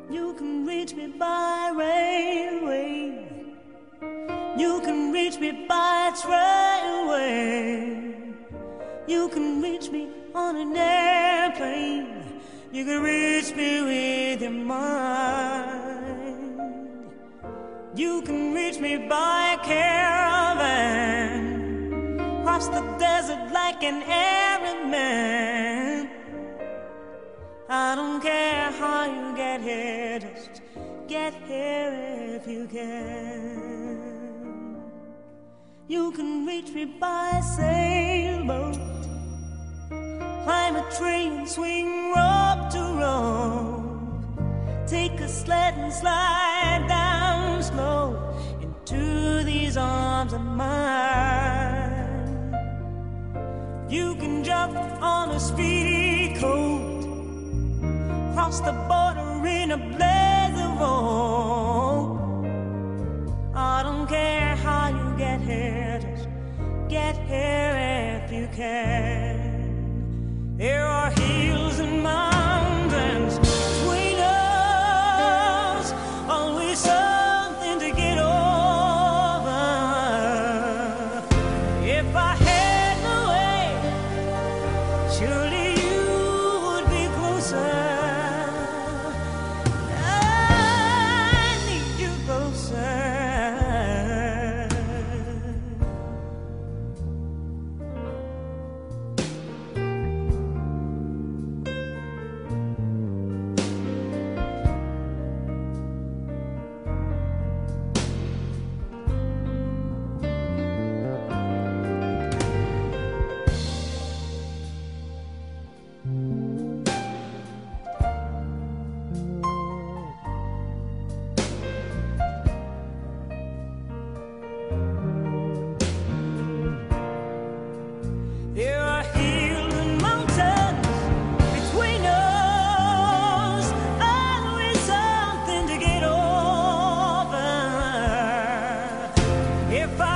You can reach me by railway. You can reach me by trailway. You can reach me on an airplane. You can reach me with your mind. You can reach me by caravan, cross the desert like an Arab man. I don't care how you get here, just get here if you can. You can reach me by sailboat, climb a train, swing rope to rope, take a sled and slide down slow into these arms of mine. You can jump on a speedy coat, cross the border in a blaze of hope. I don't care how you get here, just get here if you can. There are hills and mountains between us, always something to get over. If I had no way, surely you would be closer. There are hills and mountains between us, always something to get over. If I